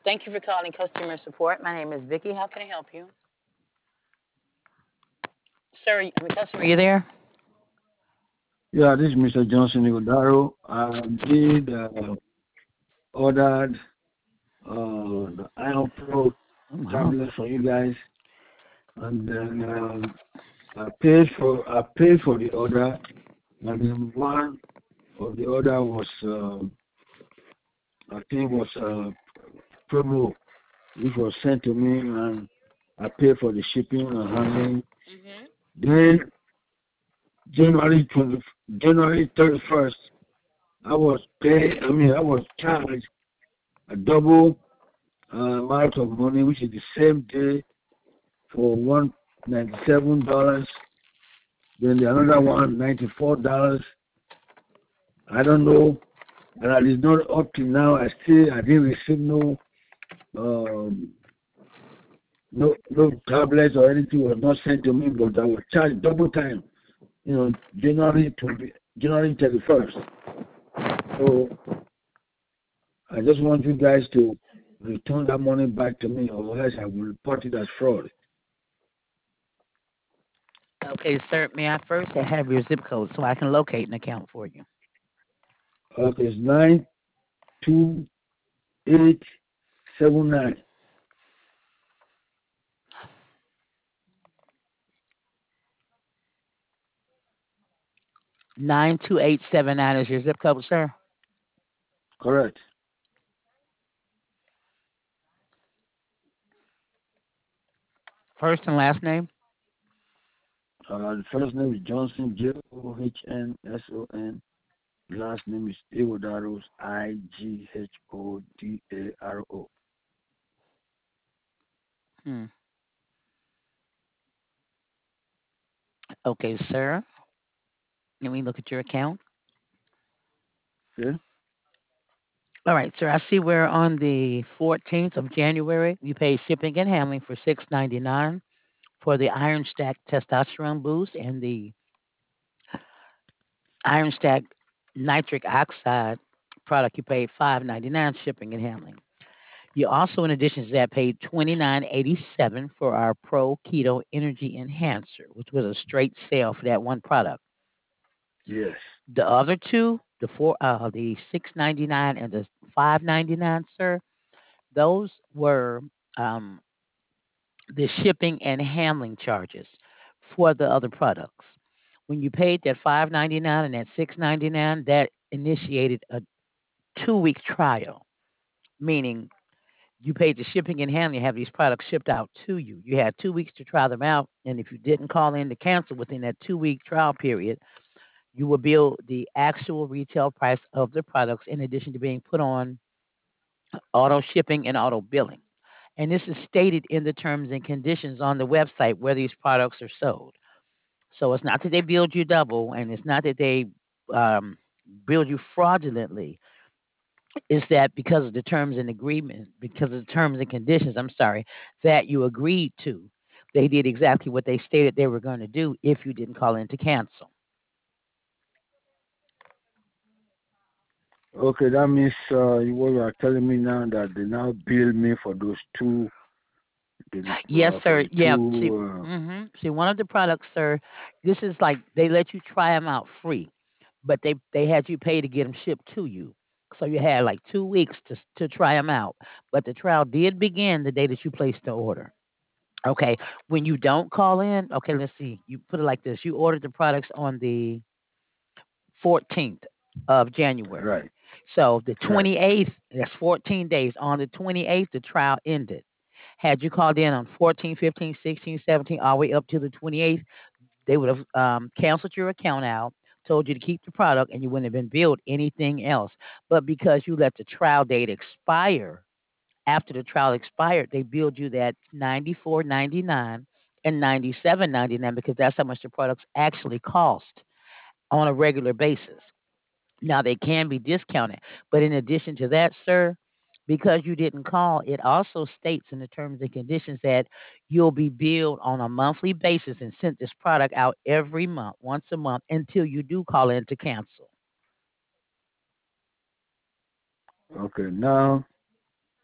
Thank you for calling customer support. My name is Vicky. How can I help you? Sir, customer, you there? Yeah, this is Mr. Johnson Igodaro. I did ordered the Iron Pro Wow. tablet for you guys, and then I paid for the order, and then one of the order was I think was promo, which was sent to me, and I paid for the shipping and handling. Hmm. Then January 20, January 31st, I was charged a double amount of money, which is the same day for $197. Then the another one $94. I don't know, and I did not up to now. I didn't receive um, no tablets or anything was not sent to me, but I was charged double time. January 31st. So I just want you guys to return that money back to me, or else I will report it as fraud. Okay, sir, may I first have your zip code so I can locate an account for you? Okay, it's 92879. 92879 is your zip code, sir. Correct. First and last name. The first name is Johnson, Johnsson. Last name is Igudaros, Igodaro. Hmm. Okay, sir. Let me look at your account. Okay? All right, sir. I see we're on the 14th of January. You paid shipping and handling for $6.99 for the Iron Stack Testosterone Boost and the Iron Stack Nitric Oxide product. You paid $5.99 shipping and handling. You also, in addition to that, paid $29.87 for our Pro Keto Energy Enhancer, which was a straight sale for that one product. Yes. The other two, the $6.99 and the $5.99, sir, those were um, the shipping and handling charges for the other products. When you paid that $5.99 and that $6.99, that initiated a 2 week trial, meaning you paid the shipping and handling, have these products shipped out to you. You had 2 weeks to try them out, and if you didn't call in to cancel within that 2 week trial period, you will bill the actual retail price of the products in addition to being put on auto shipping and auto billing. And this is stated in the terms and conditions on the website where these products are sold. So it's not that they billed you double, and it's not that they um, billed you fraudulently. Is that because of the terms and agreement, because of the terms and conditions, I'm sorry, that you agreed to. They did exactly what they stated they were going to do if you didn't call in to cancel. Okay, that means what you are telling me now that they now bill me for those two, Yes, for sir. the Yeah. See, two. see, one of the products, sir. This is like they let you try them out free, but they had you pay to get them shipped to you. So you had like 2 weeks to try them out. But the trial did begin the day that you placed the order. Okay. When you don't call in, okay, let's see. You put it like this: you ordered the products on the 14th of January. Right, So the right. 28th, that's 14 days. On the 28th, the trial ended. Had you called in on 14, 15, 16, 17, all the way up to the 28th, they would have canceled your account out, told you to keep the product, and you wouldn't have been billed anything else. But because you let the trial date expire, after the trial expired, they billed you that 94.99 and 97.99 because that's how much the products actually cost on a regular basis. Now they can be discounted, but in addition to that, sir, because you didn't call, it also states in the terms and conditions that you'll be billed on a monthly basis and sent this product out every month, once a month, until you do call in to cancel. Okay, now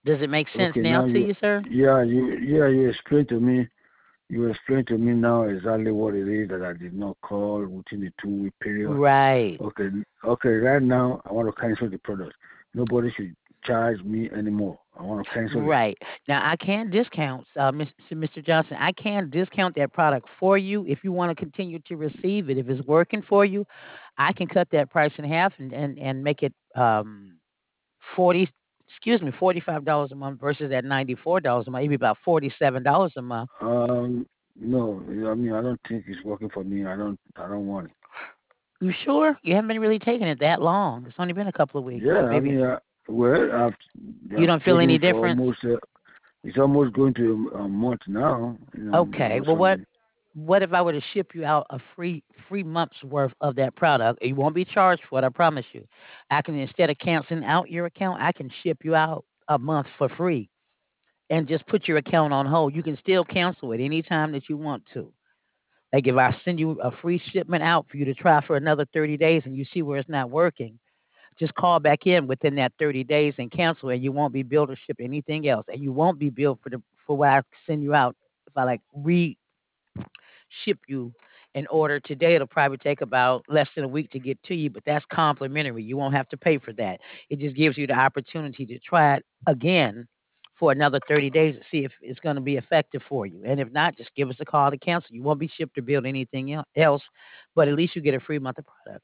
Does it make sense Okay, now now to you, you, sir? you explained to me. You explained to me now exactly what it is that I did not call within the 2 week period. Right. Okay, okay. Right now, I want to cancel the product. Nobody should charge me anymore. I want to cancel it. Right. Now I can discount, Mr. Johnson. I can discount that product for you if you want to continue to receive it. If it's working for you, I can cut that price in half and make it 40 excuse me, $45 a month versus that $94 a month, maybe about $47 a month. No. I mean, I don't think it's working for me. I don't want it. You sure? You haven't been really taking it that long. It's only been a couple of weeks. Yeah, I Maybe mean, well, you I've don't feel taken any it for difference? almost. It's almost going to a month now. Okay. Or Well, something. what if I were to ship you out a free month's worth of that product? You won't be charged for it, I promise you. I can, instead of canceling out your account, I can ship you out a month for free and just put your account on hold. You can still cancel it anytime that you want to. Like if I send you a free shipment out for you to try for another 30 days and you see where it's not working, just call back in within that 30 days and cancel, and you won't be billed or ship anything else. And you won't be billed for what I send you out. If I like ship you an order today, it'll probably take about less than a week to get to you, but that's complimentary. You won't have to pay for that. It just gives you the opportunity to try it again for another 30 days to see if it's going to be effective for you. And if not, just give us a call to cancel. You won't be shipped or billed anything else, but at least you get a free month of product.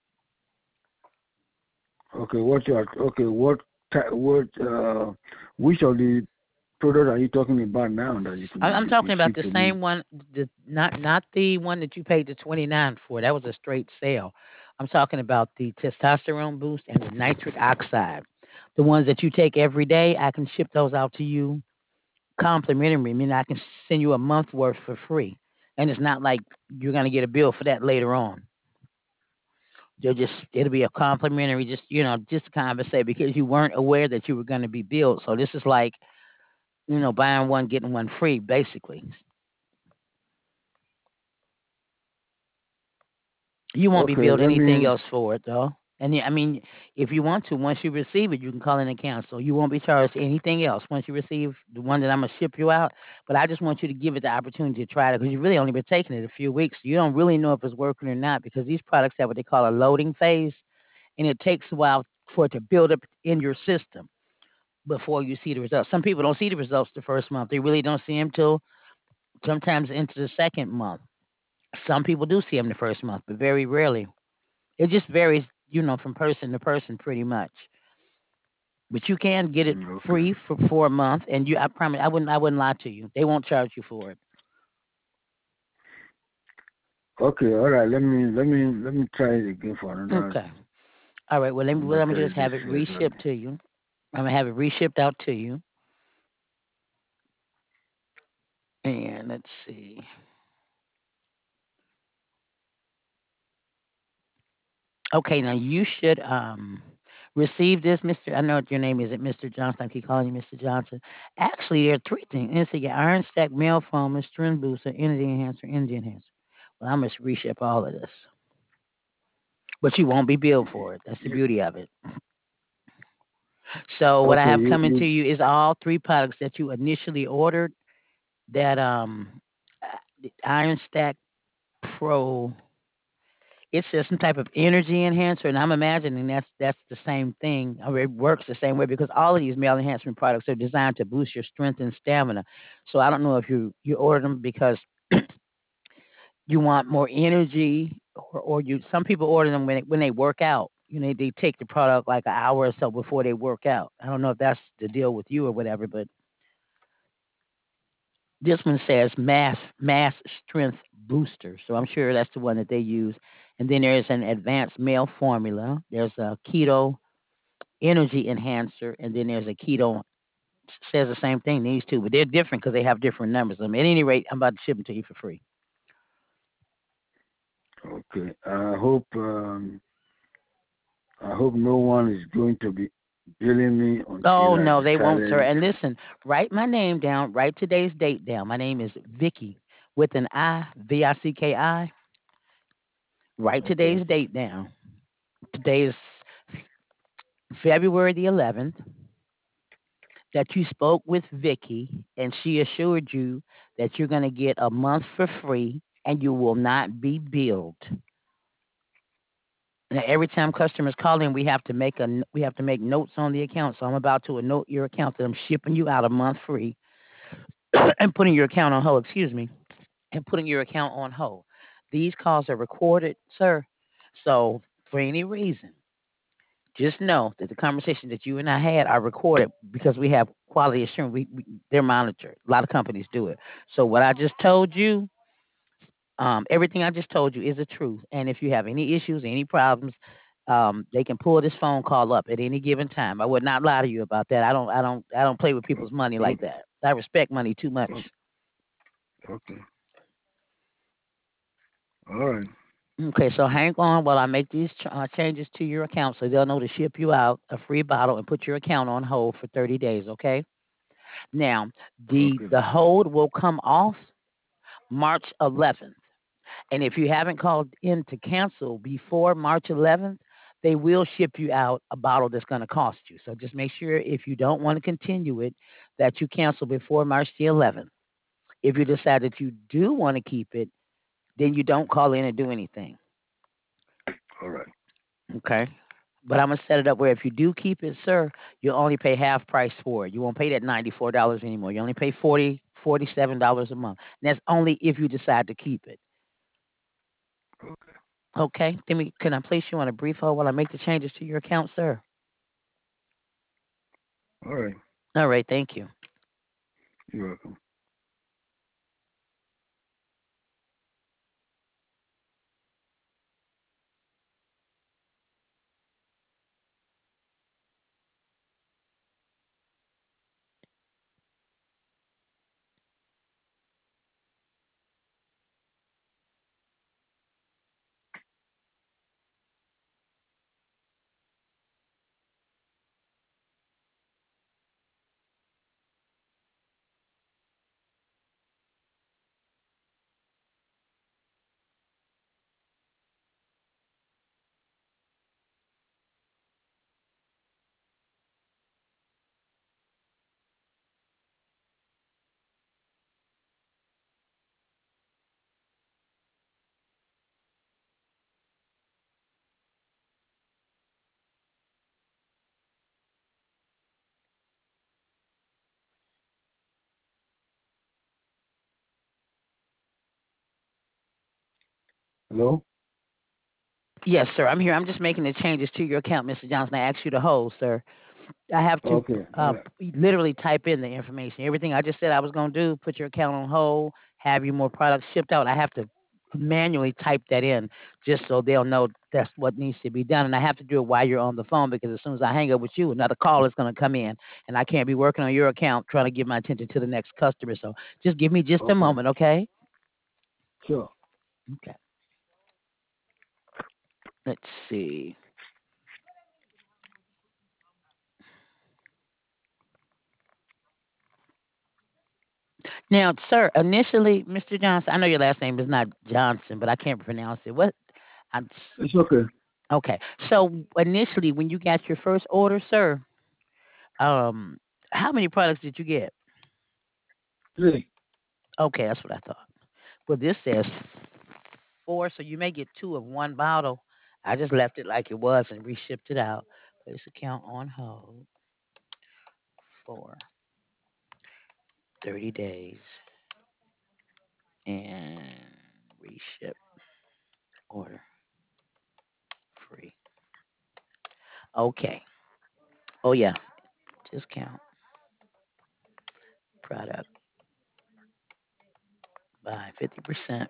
Okay, what which of the product are you talking about now that I'm you talking about ship the to me? same one, not the one that you paid the 29 for. That was a straight sale. I'm talking about the testosterone boost and the nitric oxide. The ones that you take every day, I can ship those out to you complimentary. I mean, I can send you a month worth for free, and it's not like you're gonna get a bill for that later on. It'll be a complimentary, just just to kind of say because you weren't aware that you were going to be billed. So this is like buying one getting one free, basically. You won't be Okay, billed let anything me. else for it, though. And I mean, if you want to, once you receive it, you can call in and cancel. You won't be charged anything else once you receive the one that I'm gonna ship you out. But I just want you to give it the opportunity to try it because you've really only been taking it a few weeks. You don't really know if it's working or not because these products have what they call a loading phase, and it takes a while for it to build up in your system before you see the results. Some people don't see the results the first month. They really don't see them till sometimes into the second month. Some people do see them the first month, but very rarely. It just varies, from person to person pretty much. But you can get it Okay, free for a month, and I promise I wouldn't lie to you. They won't charge you for it. okay, all right. Let me try it again for Okay. All right. Well, let another me 30 just days. have it Yes, reshipped to you. I'm gonna have it reshipped out to you. And let's see. Okay, now you should receive this, Mr. I know what your name is, it Mr. Johnson. I keep calling you Mr. Johnson. Actually, there are three things. It's your Iron Stack Male Foam, Strength Booster, Energy Enhancer, Energy Enhancer. Well, I'm gonna reship all of this, but you won't be billed for it. That's the yeah. beauty of it. So what I Okay, have you coming to you you is all three products that you initially ordered. That the Iron Stack Pro. It says some type of energy enhancer, and I'm imagining that's the same thing, or it works the same way because all of these male enhancement products are designed to boost your strength and stamina. So I don't know if you order them because you want more energy, or you. Some people order them when they work out. They take the product like an hour or so before they work out. I don't know if that's the deal with you or whatever, but this one says mass strength booster, so I'm sure that's the one that they use. And then there's an advanced male formula. There's a keto energy enhancer, and then there's a keto. Says the same thing. These two, but they're different because they have different numbers. At any rate, I'm about to ship them to you for free. okay? I hope no one is going to be billing me Oh until I no, they won't, sir. decided. And listen, write my name down. Write today's date down. My name is Vicky with an I, Vicki. Write Okay, today's date down. Today is February the 11th. that you spoke with Vicky and she assured you that you're going to get a month for free and you will not be billed. Now, every time customers call in, we have to make notes on the account. So I'm about to note your account that I'm shipping you out a month free and putting your account on hold. Excuse me, and putting your account on hold. These calls are recorded, sir. So for any reason, just know that the conversation that you and I had are recorded because we have quality assurance. They're monitored. A lot of companies do it. So what I just told you, everything I just told you is the truth. And if you have any issues, any problems, they can pull this phone call up at any given time. I would not lie to you about that. I don't play with people's money like Okay. that. I respect money too much. Okay. Okay. All right. Okay, so hang on while I make these changes to your account so they'll know to ship you out a free bottle and put your account on hold for 30 days, okay? Now, Okay. the hold will come off March 11th. And if you haven't called in to cancel before March 11th, they will ship you out a bottle that's going to cost you. So just make sure if you don't want to continue it that you cancel before March the 11th. If you decide that you do want to keep it, then you don't call in and do anything. All right. Okay. But I'm gonna set it up where if you do keep it, sir, you'll only pay half price for it. You won't pay that $94 anymore. You only pay $47 a month. And that's only if you decide to keep it. Okay. Okay. Can I place you on a brief hold while I make the changes to your account, sir? All right. All right, thank you. You're welcome. Hello? Yes, sir. I'm here. I'm just making the changes to your account, Mr. Johnson. I asked you to hold, sir. I have to Okay. All right. literally type in the information. Everything I just said I was going to do, put your account on hold, have you more products shipped out. I have to manually type that in just so they'll know that's what needs to be done. And I have to do it while you're on the phone because as soon as I hang up with you, another call is going to come in. And I can't be working on your account trying to give my attention to the next customer. So just give me just a Okay. moment, okay? Sure. Okay. Let's see. Now, sir, initially, Mr. Johnson, I know your last name is not Johnson, but I can't pronounce it. What? I'm It's okay. Okay. So initially, when you got your first order, sir, um, how many products did you get? Three. Okay, that's what I thought. Well, this says four, so you may get two of one bottle. I just left it like it was and reshipped it out. Place account on hold for 30 days and reship order free. Okay. Oh yeah, discount product by 50%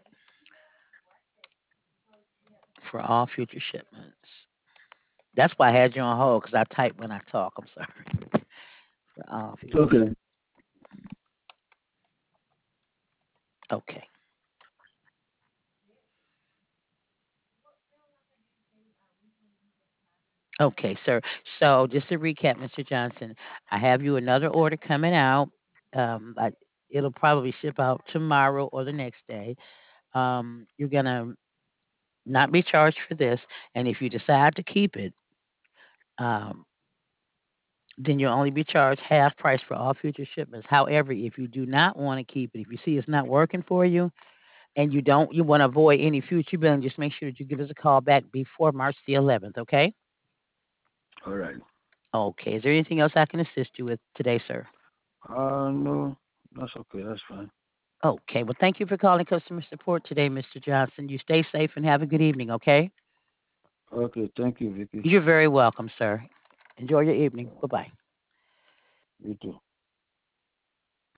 for all future shipments. That's why I had you on hold because I type when I talk. I'm sorry. For all It's future. okay. Okay. Okay, sir. So just to recap, Mr. Johnson, I have you another order coming out. I, it'll probably ship out tomorrow or the next day. You're gonna not be charged for this, and if you decide to keep it, um, then you'll only be charged half price for all future shipments. However, if you do not want to keep it, if you see it's not working for you and you want to avoid any future billing, just make sure that you give us a call back before March the 11th, okay? All right. Okay. Is there anything else I can assist you with today, sir? No, that's okay. That's fine. Okay. Well, thank you for calling customer support today, Mr. Johnson. You stay safe and have a good evening, okay? Okay, thank you, Vicky. You're very welcome, sir. Enjoy your evening. Bye bye. You too.